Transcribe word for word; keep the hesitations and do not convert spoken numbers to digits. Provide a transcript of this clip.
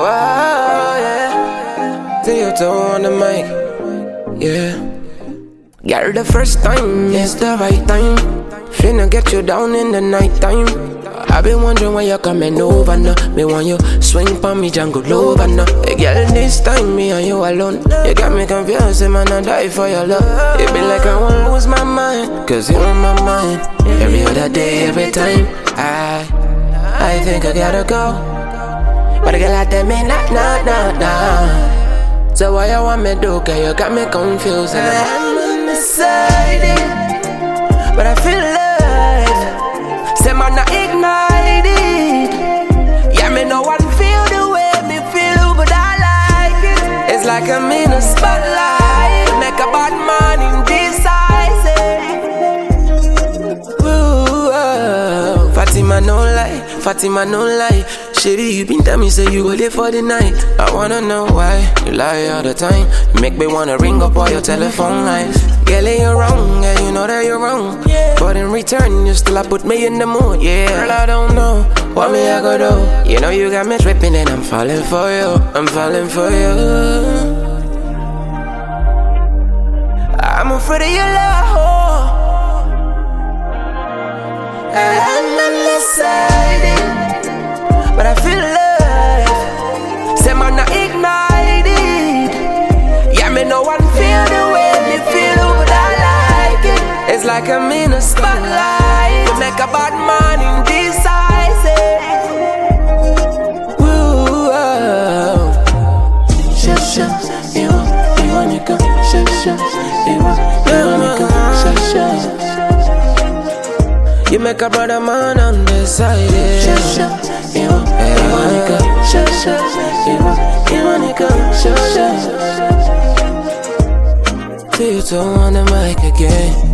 Whoa, yeah. Till you toe on the mic, yeah. Girl, the first time is the right time. Finna get you down in the night time. I been wondering why you coming over now. Me want you swing pa me jungle over now. Hey girl, this time me and you alone. You got me confused, man, I die for your love. It be like I won't lose my mind, cause you're on my mind. Every other day, every time. I, I think I gotta go, but a girl like that me nah, nah, nah, nah. So why you want me do, cause you got me confused. And I'm undecided, but I feel alive. Say man I ignite it. Yeah, me no one feel the way me feel, but I like it. It's like I'm in a spotlight, make a bad man indecisive. Ooh, oh. Fatima no lie, Fatima no lie. Shitty, you been tell me say you go there for the night. I wanna know why you lie all the time. Make me wanna ring up all your telephone lines. Girl, you're wrong, and you know that you're wrong. But in return, you still have put me in the mood. Yeah, girl, I don't know what me I go do. You know you got me tripping and I'm falling for you. I'm falling for you. I'm afraid of your love, and I'm undecided, but I feel alive. Say man I ignite it. Yeah, me no one feel the way me feel, but I like it. It's like I'm in a spotlight, to make a bad man indecisive. Woo, oh. Sha sha, you want, you want me come. Sha sha, you want, you want me come. Sha sha. You make a brother man undecided. Sha sha, you want, you want me come. Sha sha, you want, you want me come. Sha sha. Till you turn on the mic again.